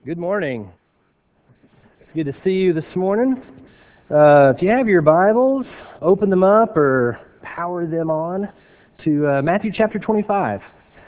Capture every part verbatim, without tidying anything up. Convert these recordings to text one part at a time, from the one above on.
Good morning. It's good to see you this morning. Uh, if you have your Bibles, open them up or power them on to uh, Matthew chapter twenty-five.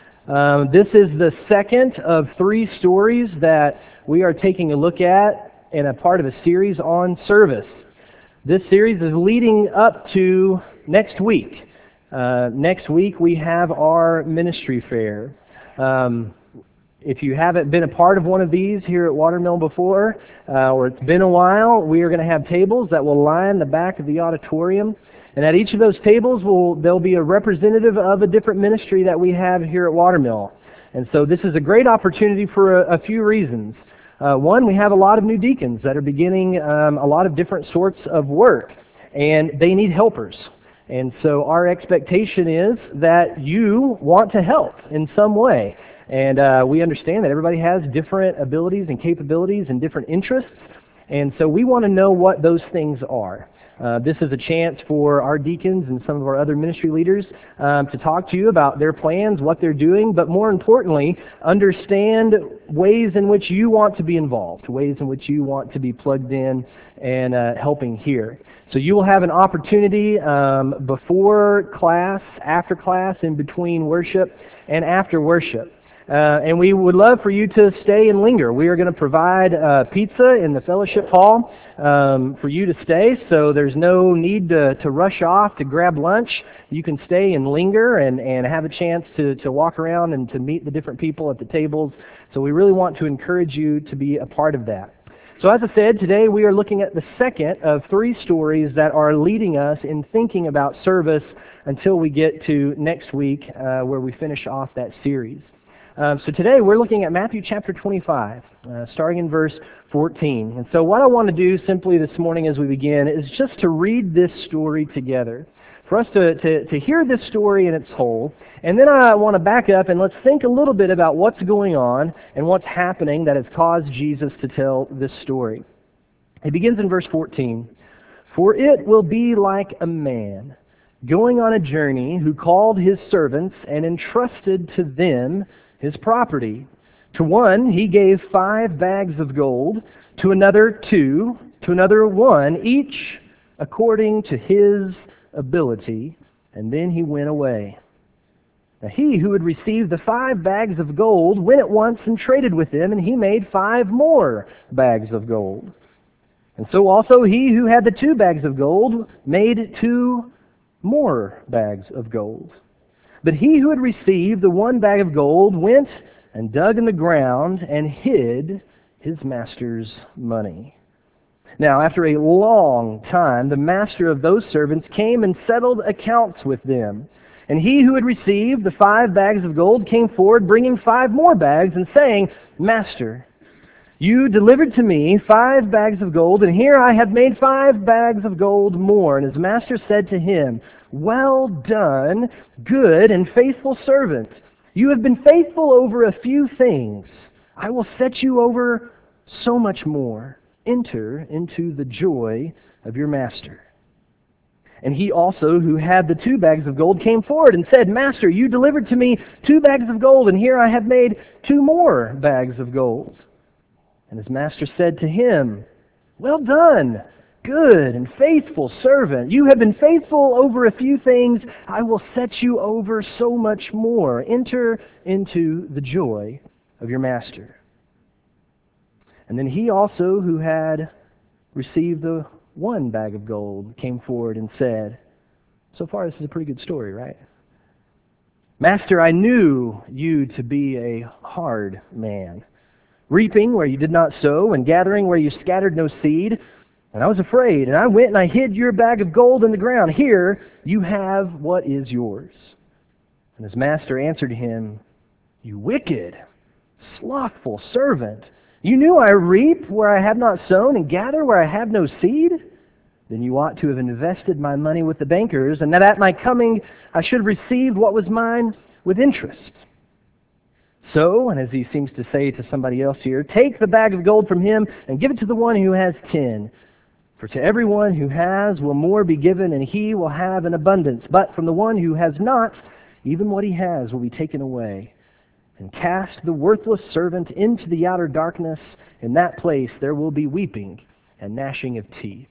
Um, this is the second of three stories that we are taking a look at in a part of a series on service. This series is leading up to next week. Uh, next week we have our ministry fair. Um, If you haven't been a part of one of these here at Watermill before, uh, or it's been a while, we are going to have tables that will line the back of the auditorium. And at each of those tables, will there'll be a representative of a different ministry that we have here at Watermill. And so this is a great opportunity for a, a few reasons. Uh, one, we have a lot of new deacons that are beginning um, a lot of different sorts of work, and they need helpers. And so our expectation is that you want to help in some way. And uh, we understand that everybody has different abilities and capabilities and different interests, and so we want to know what those things are. Uh, this is a chance for our deacons and some of our other ministry leaders um, to talk to you about their plans, what they're doing, but more importantly, understand ways in which you want to be involved, ways in which you want to be plugged in and uh, helping here. So you will have an opportunity um, before class, after class, in between worship, and after worship. Uh, and we would love for you to stay and linger. We are going to provide uh, pizza in the fellowship hall um, for you to stay, so there's no need to, to rush off to grab lunch. You can stay and linger and, and have a chance to, to walk around and to meet the different people at the tables. So we really want to encourage you to be a part of that. So as I said, today we are looking at the second of three stories that are leading us in thinking about service until we get to next week uh, where we finish off that series. Um, so today we're looking at Matthew chapter twenty-five, uh, starting in verse fourteen. And so what I want to do simply this morning as we begin is just to read this story together, for us to, to, to hear this story in its whole, and then I want to back up and let's think a little bit about what's going on and what's happening that has caused Jesus to tell this story. It begins in verse fourteen. For it will be like a man going on a journey who called his servants and entrusted to them his property. To one he gave five bags of gold, to another two, to another one, each according to his ability, and then he went away. Now he who had received the five bags of gold went at once and traded with them, and he made five more bags of gold. And so also he who had the two bags of gold made two more bags of gold. But he who had received the one bag of gold went and dug in the ground and hid his master's money. Now, after a long time, the master of those servants came and settled accounts with them. And he who had received the five bags of gold came forward, bringing five more bags, and saying, Master, you delivered to me five bags of gold, and here I have made five bags of gold more. And his master said to him, Well done, good and faithful servant. You have been faithful over a few things. I will set you over so much more. Enter into the joy of your master. And he also, who had the two bags of gold, came forward and said, Master, you delivered to me two bags of gold, and here I have made two more bags of gold. And his master said to him, Well done, good and faithful servant. You have been faithful over a few things. I will set you over so much more. Enter into the joy of your master. And then he also, who had received the one bag of gold, came forward and said, so far this is a pretty good story, right? Master, I knew you to be a hard man, reaping where you did not sow, and gathering where you scattered no seed. And I was afraid, and I went and I hid your bag of gold in the ground. Here you have what is yours. And his master answered him, You wicked, slothful servant. You knew I reap where I have not sown, and gather where I have no seed? Then you ought to have invested my money with the bankers, and that at my coming I should have received what was mine with interest. So, and as he seems to say to somebody else here, take the bag of gold from him and give it to the one who has ten. For to everyone who has will more be given, and he will have an abundance. But from the one who has not, even what he has will be taken away. and cast the worthless servant into the outer darkness. In that place there will be weeping and gnashing of teeth.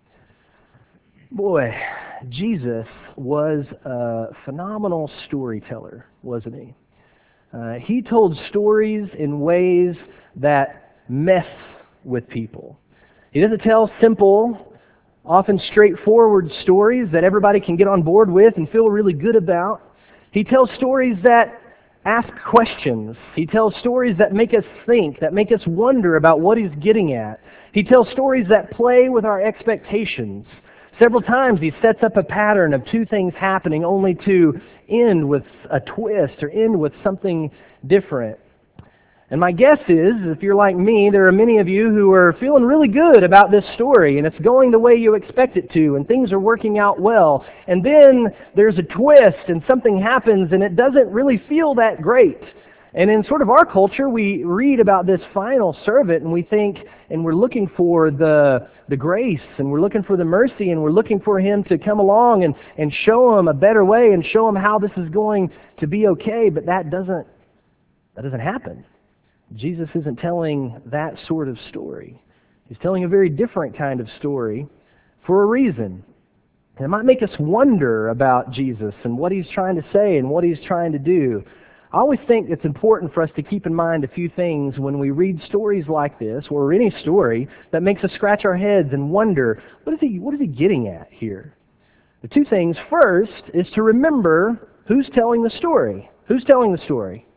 Boy, Jesus was a phenomenal storyteller, wasn't he? Uh, he told stories in ways that mess with people. He doesn't tell simple, often straightforward stories that everybody can get on board with and feel really good about. He tells stories that ask questions. He tells stories that make us think, that make us wonder about what he's getting at. He tells stories that play with our expectations. Several times he sets up a pattern of two things happening only to end with a twist or end with something different. And my guess is, if you're like me, there are many of you who are feeling really good about this story, and it's going the way you expect it to, and things are working out well. And then there's a twist, and something happens, and it doesn't really feel that great. And in sort of our culture, we read about this final servant, and we think, and we're looking for the the grace, and we're looking for the mercy, and we're looking for him to come along and, and show him a better way, and show him how this is going to be okay. But that doesn't that doesn't happen. Jesus isn't telling that sort of story. He's telling a very different kind of story for a reason. And it might make us wonder about Jesus and what he's trying to say and what he's trying to do. I always think it's important for us to keep in mind a few things when we read stories like this, or any story that makes us scratch our heads and wonder, what is he, what is he getting at here? The two things. First is to remember who's telling the story. Who's telling the story?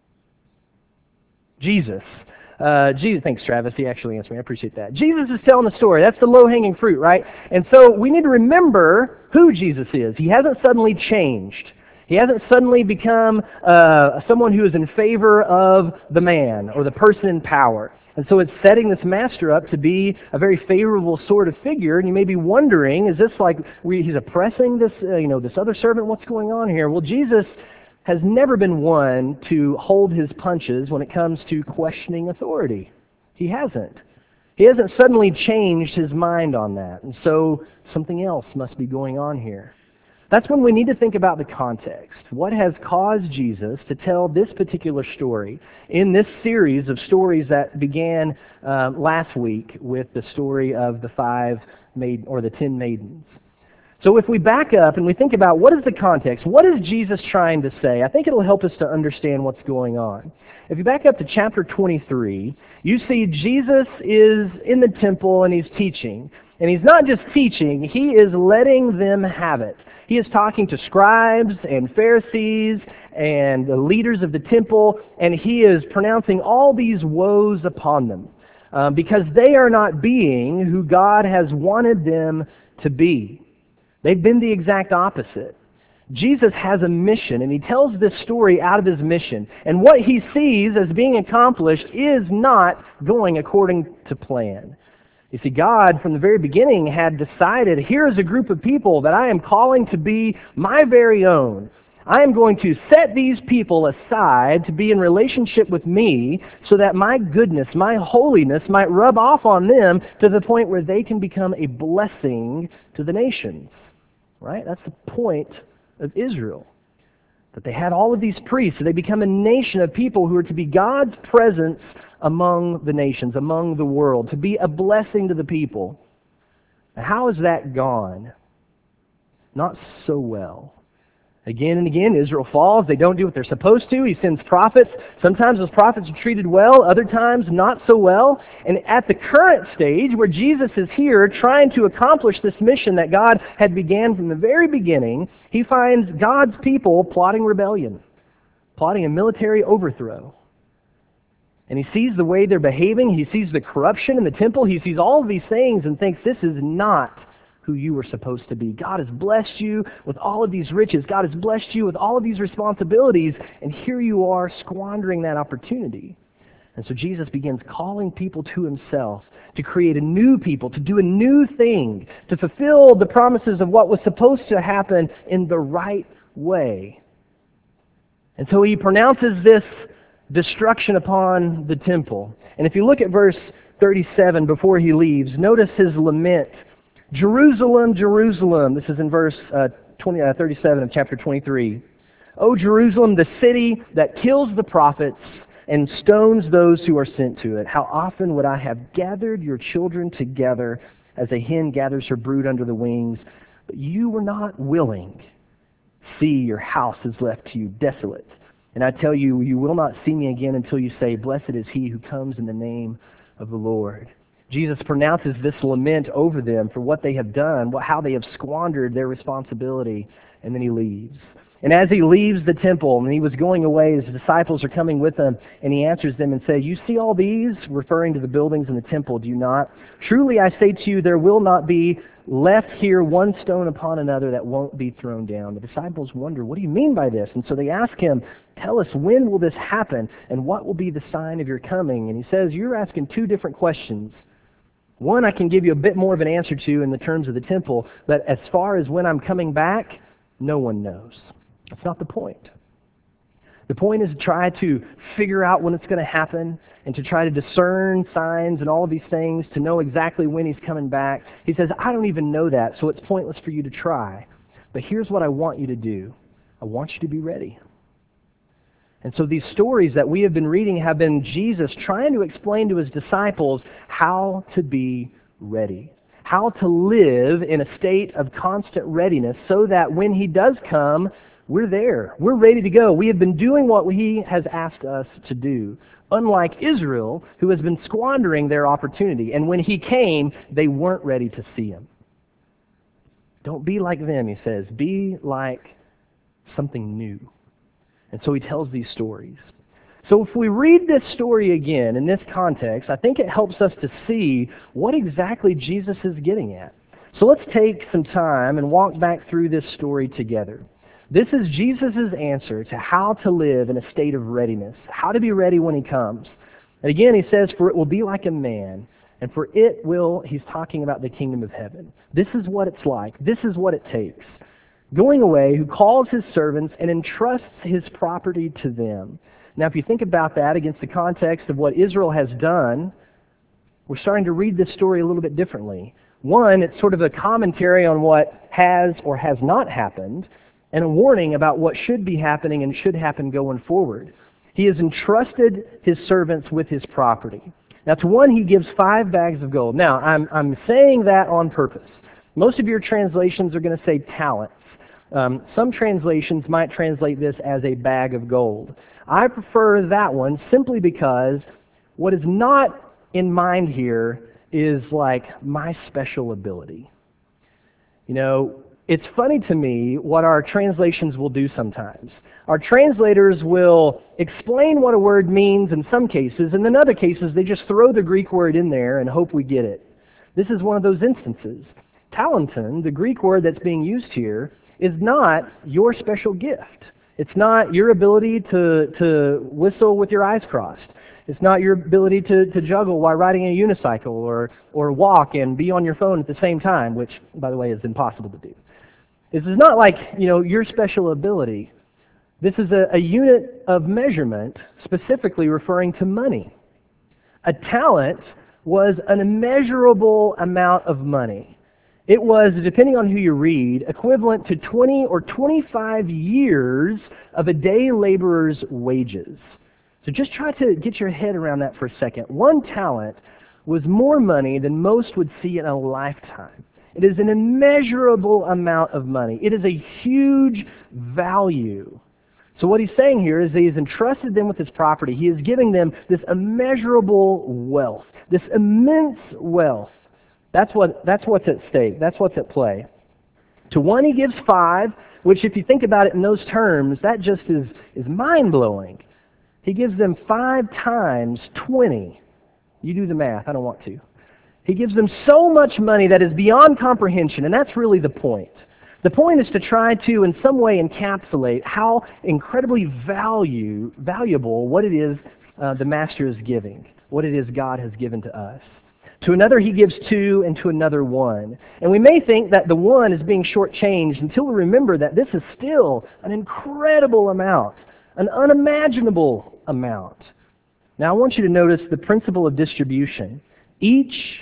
Jesus. Uh, Jesus. Thanks, Travis. He actually answered me. I appreciate that. Jesus is telling the story. That's the low-hanging fruit, right? And so we need to remember who Jesus is. He hasn't suddenly changed. He hasn't suddenly become uh, someone who is in favor of the man or the person in power. And so it's setting this master up to be a very favorable sort of figure. And you may be wondering, is this like we, he's oppressing this, uh, you know, this other servant? What's going on here? Well, Jesus has never been one to hold his punches when it comes to questioning authority. He hasn't. He hasn't suddenly changed his mind on that. And so something else must be going on here. That's when we need to think about the context. What has caused Jesus to tell this particular story in this series of stories that began uh, last week with the story of the five maid or the ten maidens? So if we back up and we think about what is the context, what is Jesus trying to say, I think it'll help us to understand what's going on. If you back up to chapter twenty-three, you see Jesus is in the temple and he's teaching. And he's not just teaching, he is letting them have it. He is talking to scribes and Pharisees and the leaders of the temple, and he is pronouncing all these woes upon them um, because they are not being who God has wanted them to be. They've been the exact opposite. Jesus has a mission, and he tells this story out of his mission. And what he sees as being accomplished is not going according to plan. You see, God, from the very beginning, had decided, here is a group of people that I am calling to be my very own. I am going to set these people aside to be in relationship with me so that my goodness, my holiness might rub off on them to the point where they can become a blessing to the nations. Right? That's the point of Israel. That they had all of these priests, so they become a nation of people who are to be God's presence among the nations, among the world, to be a blessing to the people. Now, how has that gone? Not so well. Again and again, Israel falls. They don't do what they're supposed to. He sends prophets. Sometimes those prophets are treated well, other times not so well. And at the current stage, where Jesus is here trying to accomplish this mission that God had began from the very beginning, he finds God's people plotting rebellion, plotting a military overthrow. And he sees the way they're behaving. He sees the corruption in the temple. He sees all of these things and thinks, this is not who you were supposed to be. God has blessed you with all of these riches. God has blessed you with all of these responsibilities, and here you are squandering that opportunity. And so Jesus begins calling people to himself, to create a new people, to do a new thing, to fulfill the promises of what was supposed to happen in the right way. And so he pronounces this destruction upon the temple. And if you look at verse thirty-seven before he leaves, notice his lament. Jerusalem, Jerusalem. This is in verse uh, twenty, uh, thirty-seven of chapter twenty-three. O Jerusalem, the city that kills the prophets and stones those who are sent to it, how often would I have gathered your children together as a hen gathers her brood under the wings, but you were not willing. See, your house is left to you desolate. And I tell you, you will not see me again until you say, blessed is he who comes in the name of the Lord. Jesus pronounces this lament over them for what they have done, how they have squandered their responsibility, and then he leaves. And as he leaves the temple, and he was going away, his disciples are coming with him, and he answers them and says, you see all these, referring to the buildings in the temple, do you not? Truly I say to you, there will not be left here one stone upon another that won't be thrown down. The disciples wonder, what do you mean by this? And so they ask him, tell us, when will this happen, and what will be the sign of your coming? And he says, you're asking two different questions. One I can give you a bit more of an answer to in the terms of the temple, but as far as when I'm coming back, no one knows. That's not the point. The point is to try to figure out when it's going to happen and to try to discern signs and all of these things to know exactly when he's coming back. He says, I don't even know that, so it's pointless for you to try. But here's what I want you to do. I want you to be ready. And so these stories that we have been reading have been Jesus trying to explain to his disciples how to be ready, how to live in a state of constant readiness so that when he does come, we're there. We're ready to go. We have been doing what he has asked us to do, unlike Israel, who has been squandering their opportunity. And when he came, they weren't ready to see him. Don't be like them, he says. Be like something new. And so he tells these stories. So if we read this story again in this context, I think it helps us to see what exactly Jesus is getting at. So let's take some time and walk back through this story together. This is Jesus' answer to how to live in a state of readiness, how to be ready when he comes. And again, he says, for it will be like a man, and for it will, he's talking about the kingdom of heaven. This is what it's like. This is what it takes. Going away, who calls his servants and entrusts his property to them. Now, if you think about that against the context of what Israel has done, we're starting to read this story a little bit differently. One, it's sort of a commentary on what has or has not happened, and a warning about what should be happening and should happen going forward. He has entrusted his servants with his property. Now, to one, he gives five bags of gold. Now, I'm, I'm saying that on purpose. Most of your translations are going to say talents. Um, some translations might translate this as a bag of gold. I prefer that one simply because what is not in mind here is like my special ability. You know, it's funny to me what our translations will do sometimes. Our translators will explain what a word means in some cases, and in other cases they just throw the Greek word in there and hope we get it. This is one of those instances. Talenton, the Greek word that's being used here, is not your special gift. It's not your ability to, to whistle with your eyes crossed. It's not your ability to, to juggle while riding a unicycle or, or walk and be on your phone at the same time, which, by the way, is impossible to do. This is not like, you know, your special ability. This is a, a unit of measurement specifically referring to money. A talent was an immeasurable amount of money. It was, depending on who you read, equivalent to twenty or twenty-five years of a day laborer's wages. So just try to get your head around that for a second. One talent was more money than most would see in a lifetime. It is an immeasurable amount of money. It is a huge value. So what he's saying here is that he's entrusted them with his property. He is giving them this immeasurable wealth, this immense wealth. That's what that's what's at stake. That's what's at play. To one he gives five, which if you think about it in those terms, that just is, is mind-blowing. He gives them five times twenty. You do the math. I don't want to. He gives them so much money that is beyond comprehension, and that's really the point. The point is to try to, in some way, encapsulate how incredibly value, valuable what it is uh, the Master is giving, what it is God has given to us. To another he gives two, and to another one. And we may think that the one is being shortchanged until we remember that this is still an incredible amount, an unimaginable amount. Now I want you to notice the principle of distribution. Each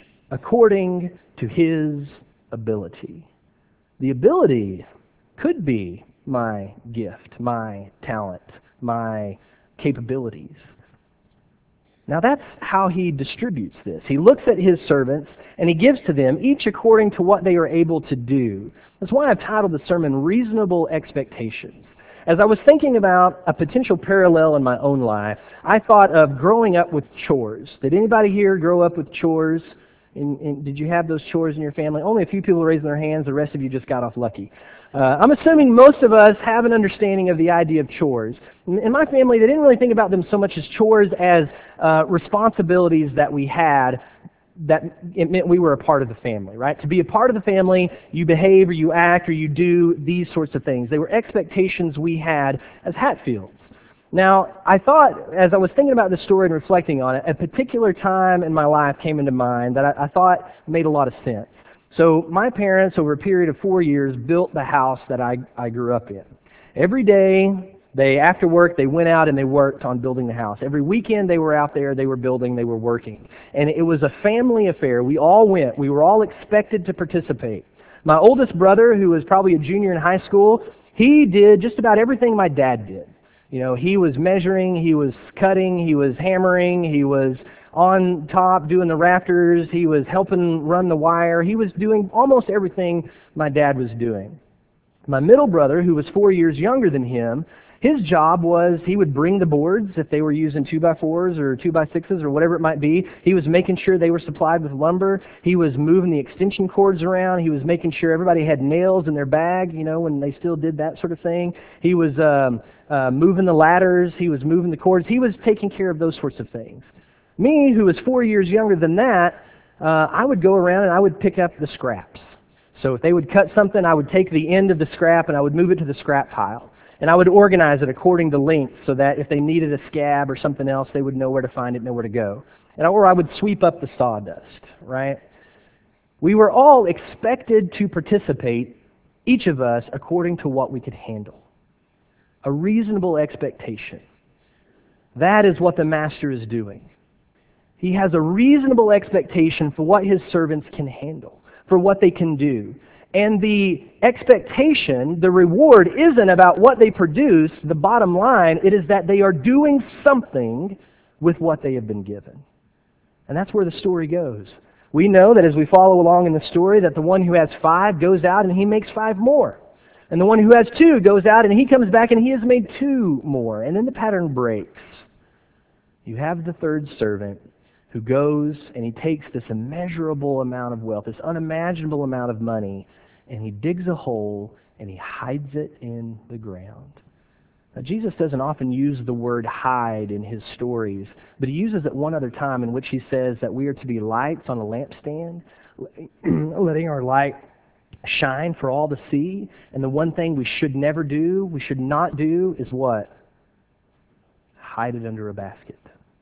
according to his ability. The ability could be my gift, my talent, my capabilities. Now that's how he distributes this. He looks at his servants and he gives to them each according to what they are able to do. That's why I've titled the sermon, Reasonable Expectations. As I was thinking about a potential parallel in my own life, I thought of growing up with chores. Did anybody here grow up with chores? In, in, did you have those chores in your family? Only a few people raising their hands. The rest of you just got off lucky. Uh, I'm assuming most of us have an understanding of the idea of chores. In, in my family, they didn't really think about them so much as chores as uh, responsibilities that we had that it meant we were a part of the family, right? To be a part of the family, you behave or you act or you do these sorts of things. They were expectations we had as Hatfields. Now, I thought, as I was thinking about this story and reflecting on it, a particular time in my life came into mind that I, I thought made a lot of sense. So my parents, over a period of four years, built the house that I, I grew up in. Every day, they, after work, they went out and they worked on building the house. Every weekend they were out there, they were building, they were working. And it was a family affair. We all went. We were all expected to participate. My oldest brother, who was probably a junior in high school, he did just about everything my dad did. You know, he was measuring, he was cutting, he was hammering, he was on top doing the rafters, he was helping run the wire. He was doing almost everything my dad was doing. My middle brother, who was four years younger than him, his job was he would bring the boards if they were using two by fours or two by sixes or whatever it might be. He was making sure they were supplied with lumber. He was moving the extension cords around. He was making sure everybody had nails in their bag, you know, when they still did that sort of thing. He was um, uh, moving the ladders. He was moving the cords. He was taking care of those sorts of things. Me, who was four years younger than that, uh, I would go around and I would pick up the scraps. So if they would cut something, I would take the end of the scrap and I would move it to the scrap pile. And I would organize it according to length so that if they needed a scab or something else, they would know where to find it, know where to go. And or I would sweep up the sawdust, right? We were all expected to participate, each of us, according to what we could handle. A reasonable expectation. That is what the master is doing. He has a reasonable expectation for what his servants can handle, for what they can do. And the expectation, the reward, isn't about what they produce. The bottom line, it is that they are doing something with what they have been given. And that's where the story goes. We know that as we follow along in the story, that the one who has five goes out and he makes five more. And the one who has two goes out and he comes back and he has made two more. And then the pattern breaks. You have the third servant who goes and he takes this immeasurable amount of wealth, this unimaginable amount of money, and he digs a hole and he hides it in the ground. Now, Jesus doesn't often use the word hide in his stories, but he uses it one other time in which he says that we are to be lights on a lampstand, letting our light shine for all to see. And the one thing we should never do, we should not do, is what? Hide it under a basket.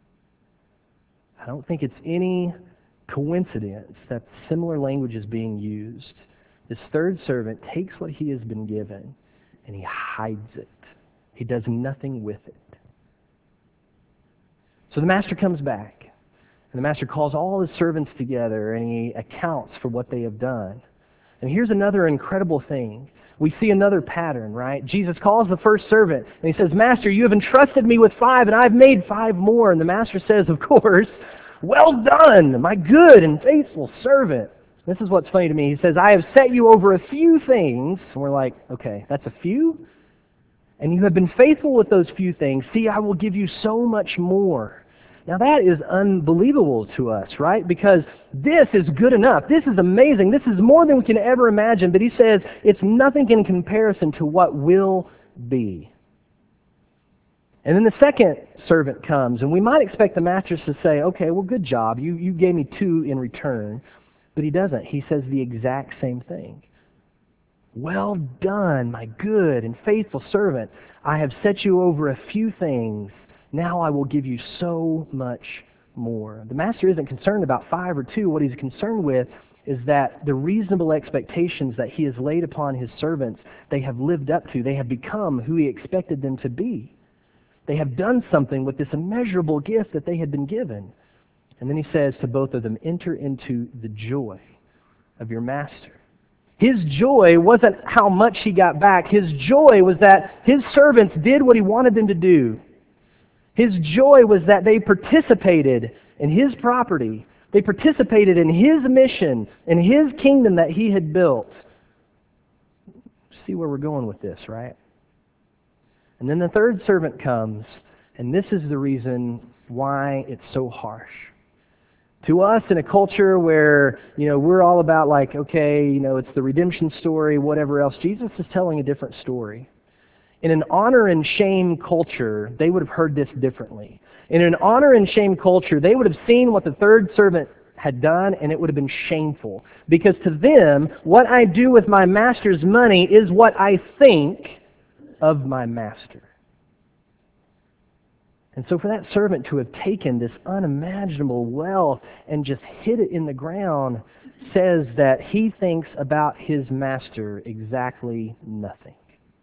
I don't think it's any coincidence that similar language is being used. This third servant takes what he has been given and he hides it. He does nothing with it. So the master comes back, and the master calls all his servants together and he accounts for what they have done. And here's another incredible thing. We see another pattern, right? Jesus calls the first servant and he says, "Master, you have entrusted me with five and I've made five more." And the master says, of course, "Well done, my good and faithful servant." This is what's funny to me. He says, "I have set you over a few things." And we're like, okay, that's a few? "And you have been faithful with those few things. See, I will give you so much more." Now that is unbelievable to us, right? Because this is good enough. This is amazing. This is more than we can ever imagine. But he says it's nothing in comparison to what will be. And then the second servant comes, and we might expect the master to say, "Okay, well, good job. You, you gave me two in return." But he doesn't. He says the exact same thing. "Well done, my good and faithful servant. I have set you over a few things. Now I will give you so much more." The master isn't concerned about five or two. What he's concerned with is that the reasonable expectations that he has laid upon his servants, they have lived up to. They have become who he expected them to be. They have done something with this immeasurable gift that they had been given. And then he says to both of them, "Enter into the joy of your master." His joy wasn't how much he got back. His joy was that his servants did what he wanted them to do. His joy was that they participated in his property. They participated in his mission, in his kingdom that he had built. See where we're going with this, right? And then the third servant comes, and this is the reason why it's so harsh. To us, in a culture where, you know, we're all about like, okay, you know, it's the redemption story, whatever else, Jesus is telling a different story. In an honor and shame culture, they would have heard this differently. In an honor and shame culture, they would have seen what the third servant had done, and it would have been shameful. Because to them, what I do with my master's money is what I think of my master. And so for that servant to have taken this unimaginable wealth and just hid it in the ground says that he thinks about his master exactly nothing.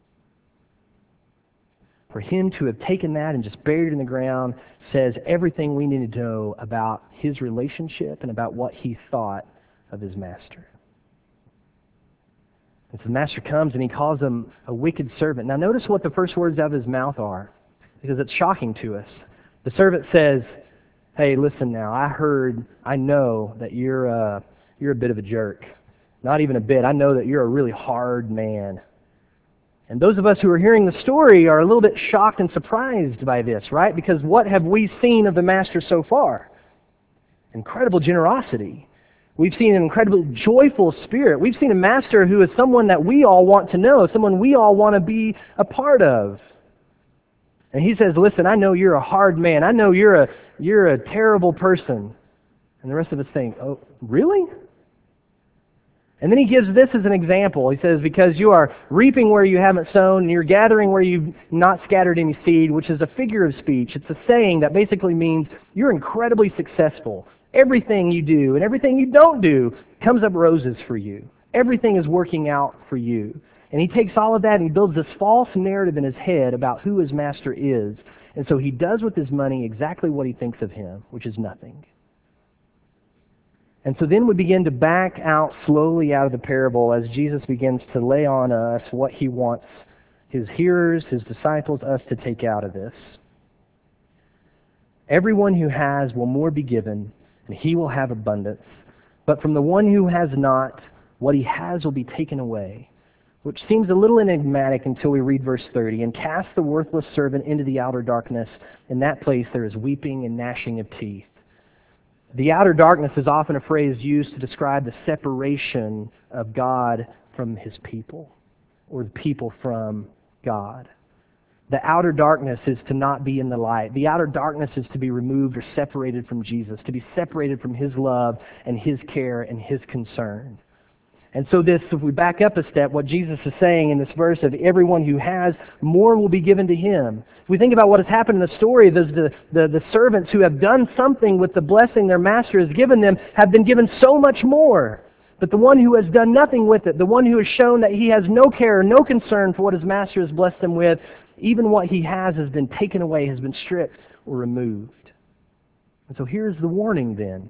For him to have taken that and just buried it in the ground says everything we need to know about his relationship and about what he thought of his master. And so the master comes and he calls him a wicked servant. Now notice what the first words out of his mouth are, because it's shocking to us. The servant says, hey, listen now, I heard, I know that you're a, you're a bit of a jerk. Not even a bit. I know that you're a really hard man. And those of us who are hearing the story are a little bit shocked and surprised by this, right? Because what have we seen of the master so far? Incredible generosity. We've seen an incredibly joyful spirit. We've seen a master who is someone that we all want to know, someone we all want to be a part of. And he says, listen, I know you're a hard man. I know you're a you're a terrible person. And the rest of us think, oh, really? And then he gives this as an example. He says, because you are reaping where you haven't sown, and you're gathering where you've not scattered any seed, which is a figure of speech. It's a saying that basically means you're incredibly successful. Everything you do and everything you don't do comes up roses for you. Everything is working out for you. And he takes all of that and he builds this false narrative in his head about who his master is. And so he does with his money exactly what he thinks of him, which is nothing. And so then we begin to back out slowly out of the parable as Jesus begins to lay on us what he wants his hearers, his disciples, us to take out of this. Everyone who has will more be given, and he will have abundance. But from the one who has not, what he has will be taken away. Which seems a little enigmatic until we read verse thirty. And cast the worthless servant into the outer darkness. In that place there is weeping and gnashing of teeth. The outer darkness is often a phrase used to describe the separation of God from his people, or the people from God. The outer darkness is to not be in the light. The outer darkness is to be removed or separated from Jesus, to be separated from his love and his care and his concern. And so this, if we back up a step, what Jesus is saying in this verse of everyone who has, more will be given to him. If we think about what has happened in the story, those the, the, the servants who have done something with the blessing their master has given them have been given so much more. But the one who has done nothing with it, the one who has shown that he has no care, no concern for what his master has blessed him with, even what he has has been taken away, has been stripped or removed. And so here's the warning then.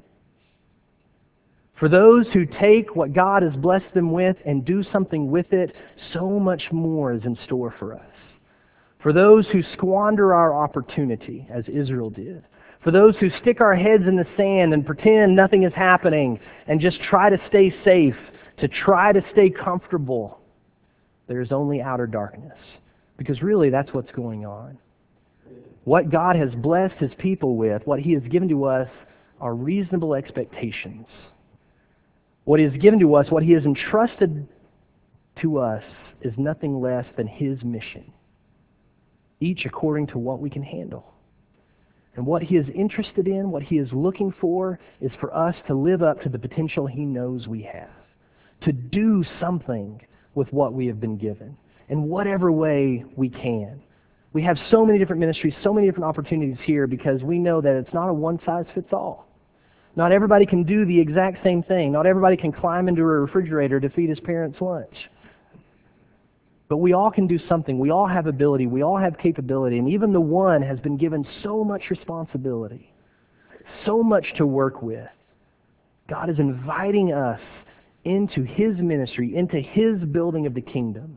For those who take what God has blessed them with and do something with it, so much more is in store for us. For those who squander our opportunity, as Israel did. For those who stick our heads in the sand and pretend nothing is happening and just try to stay safe, to try to stay comfortable, there is only outer darkness. Because really that's what's going on. What God has blessed his people with, what he has given to us, are reasonable expectations. What he has given to us, what he has entrusted to us, is nothing less than his mission, each according to what we can handle. And what he is interested in, what he is looking for, is for us to live up to the potential he knows we have, to do something with what we have been given, in whatever way we can. We have so many different ministries, so many different opportunities here because we know that it's not a one-size-fits-all. Not everybody can do the exact same thing. Not everybody can climb into a refrigerator to feed his parents lunch. But we all can do something. We all have ability. We all have capability. And even the one has been given so much responsibility, so much to work with. God is inviting us into His ministry, into His building of the kingdom,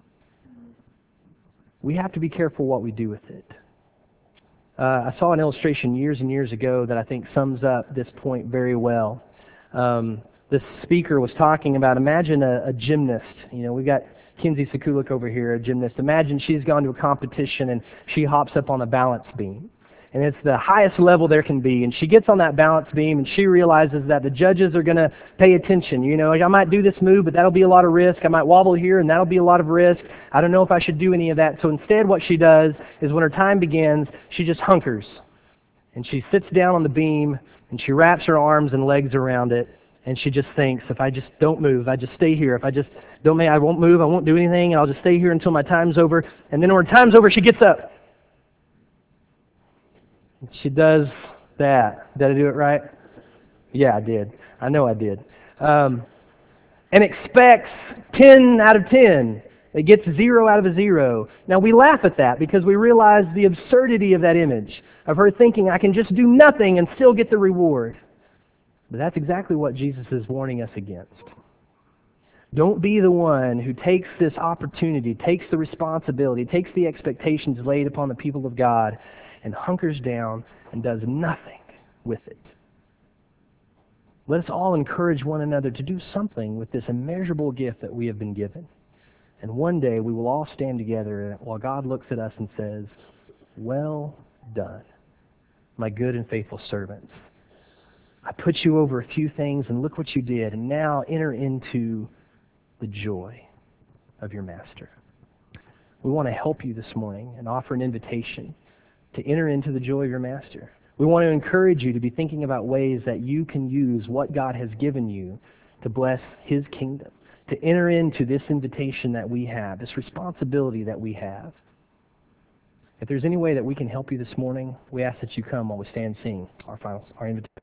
we have to be careful what we do with it. Uh, I saw an illustration years and years ago that I think sums up this point very well. Um, this speaker was talking about, imagine a, a gymnast. You know, we've got Kinsey Sekulik over here, a gymnast. Imagine she's gone to a competition and she hops up on a balance beam. And it's the highest level there can be. And she gets on that balance beam and she realizes that the judges are going to pay attention. You know, like, I might do this move, but that'll be a lot of risk. I might wobble here and that'll be a lot of risk. I don't know if I should do any of that. So instead what she does is when her time begins, she just hunkers. And she sits down on the beam and she wraps her arms and legs around it. And she just thinks, if I just don't move, if I just stay here, if I just don't, I won't move, I won't do anything, and I'll just stay here until my time's over. And then when her time's over, she gets up. She does that. Did I do it right? Yeah, I did. I know I did. Um, and expects ten out of ten. It gets zero out of a zero. Now we laugh at that because we realize the absurdity of that image, of her thinking, I can just do nothing and still get the reward. But that's exactly what Jesus is warning us against. Don't be the one who takes this opportunity, takes the responsibility, takes the expectations laid upon the people of God, and hunkers down and does nothing with it. Let us all encourage one another to do something with this immeasurable gift that we have been given. And one day we will all stand together while God looks at us and says, well done, my good and faithful servants. I put you over a few things and look what you did, and now enter into the joy of your master. We want to help you this morning and offer an invitation to enter into the joy of your master. We want to encourage you to be thinking about ways that you can use what God has given you to bless His kingdom, to enter into this invitation that we have, this responsibility that we have. If there's any way that we can help you this morning, we ask that you come while we stand and sing our final, our invitation.